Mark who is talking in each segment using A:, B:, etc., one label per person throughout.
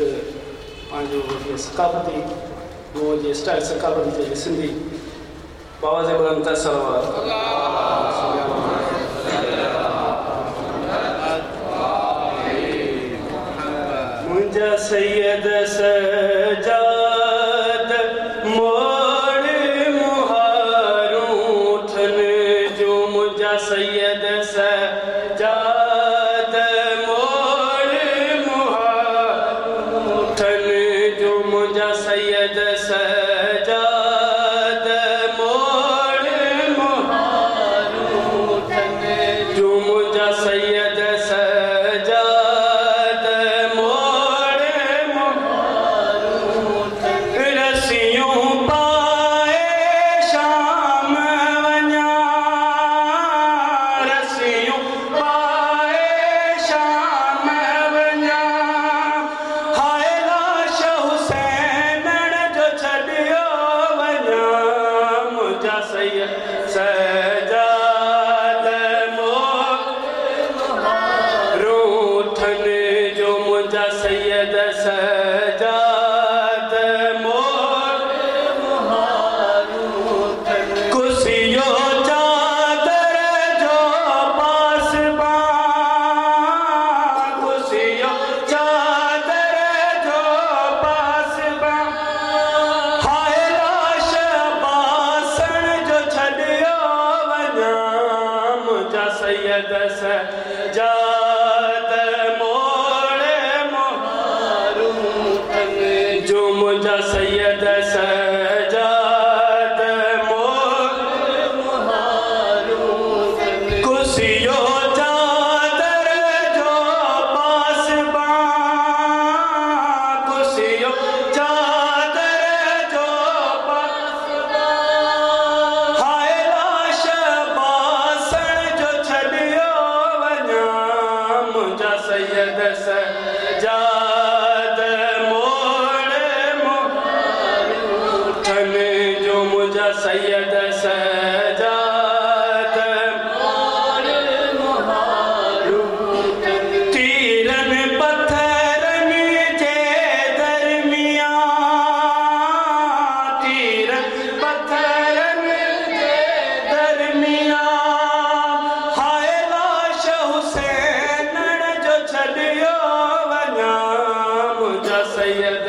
A: सकाफती वो जे स्टाइल सकाफती जे सिंधी बाबा जे बुलंद सलवात मुंजा सैयद सजाद मोड़ मुहारूं थन जो मुंजा सैयद सजाद मोड़ मुहारूं थन जो मुंजा सैयद सजाद मोड़ मुहारूं थन जो मुंजा सैयद सजाद मोड़ मुहारूं थन रसियूं पाए शाम वञा रसियूं पाए शाम वञा हाय लाश हुसैन जो छॾियो वञा मुंहिंजा सैयद सजाद मोरूं थन जो मुंहिंजा सैयद सजाद मोरूं थन कुर्सियो चादर जो पासबां कुर्सियो चादर जो पासबां हाय लाश बासण जो छॾियो वञा मुंहिंजा सैयद सजाद मोड़ मुहारूं थन जो मुंहिंजा सैयद सजाद मोड़ मुहारूं थन कुर्सियो चादर जो पासबां कुर्सियो चादर जो पासबां हाय लाश बासण जो छॾियो वञा मुंहिंजा सैयद सजाद मोड़ मुहारूं थन जो मुंहिंजा सैयद सजाद मोड़ मुहारूं थन तीरनि पत्थरनि जे दरमियान तीरनि पत्थरनि जे दरमियान हाय लाश हुसैन जो छॾियो वञा मुंहिंजा सैयद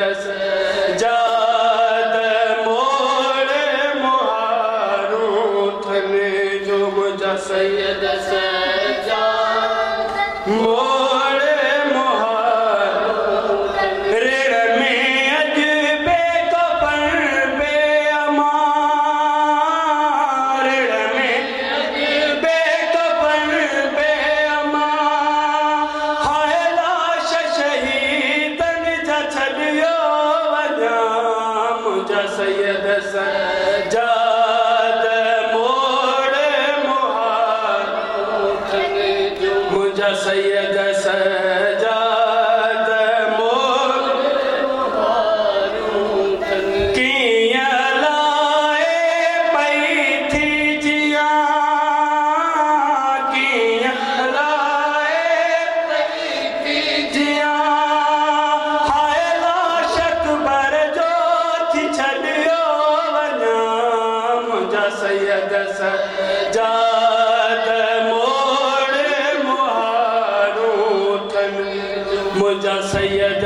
A: सजाद मोड़ मुहारूं थन जो मुंहिंजा सैयद सजाद मोड़ मुहारूं थन ऋण में अॼु बेकफन बेअमान ऋण में अॼु बेकफन बेअमान हाय लाश शहीदनि जा छॾियो वञा मुंहिंजा सैयद सजाद मोड़ मुहारूं थन जो मुंहिंजा सैयद सजाद मोड़ मुहारूं थन कीअं लाए पई थी जियां कीअं लाए पई थी जियां हाय लाश अकबर जो थी छॾियो वञा मुंहिंजा सैयद सजाद मोड़ मुहारूं थन मुंहिंजा सैयद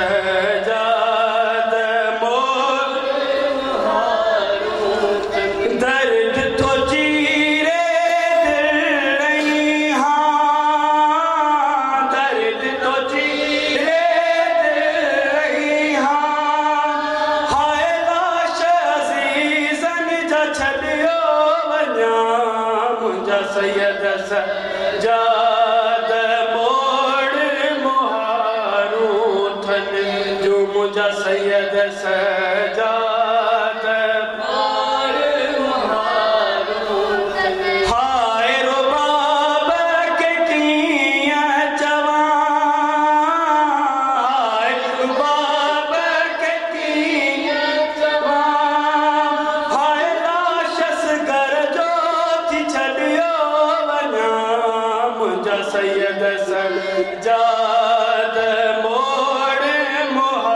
A: सजाद मोड़ मुहारूं थन दर्द थो चीरे दिल नहीं हाँ दर्द थो चीरे दिल नहीं हाँ हाय लाश अज़ीज़नि जा छॾियो वञा मुंहिंजा सैयद सजाद मोड़ मुहारूं थन जो मुंहिंजा सैयद सजाद मोड़ मुहारूं थन हाय रुबाब के कीअं चवां हाय रुबाब के कीअं चवां हाय लाश असगर जो थी छॾियो वञा मुंहिंजा सैयद सजाद मोड़ मुहारूं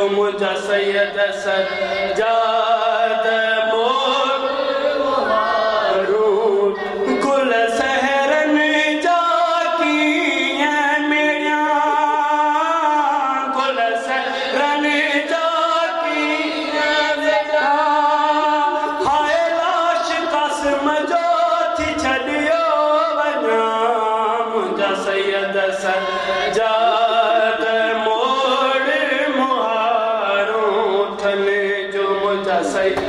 A: मुझा सैयद सजाद मोर गुल सहरन जाकी हैं मेरिया गुल सहरन जाकी हाय लाश कसम जो थी छड़ियो वना मुझा सैयद सजाद मोर मुहारो थने जो मुझा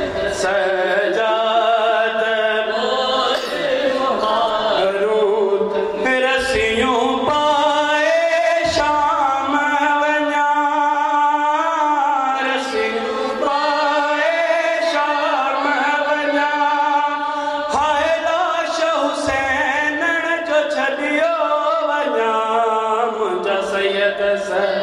A: सजाद मोर रसियों पाए शाम वना रसियों पाए शाम वना हाय लाश हुसैन जो छड़ियो वना मुझा सैयद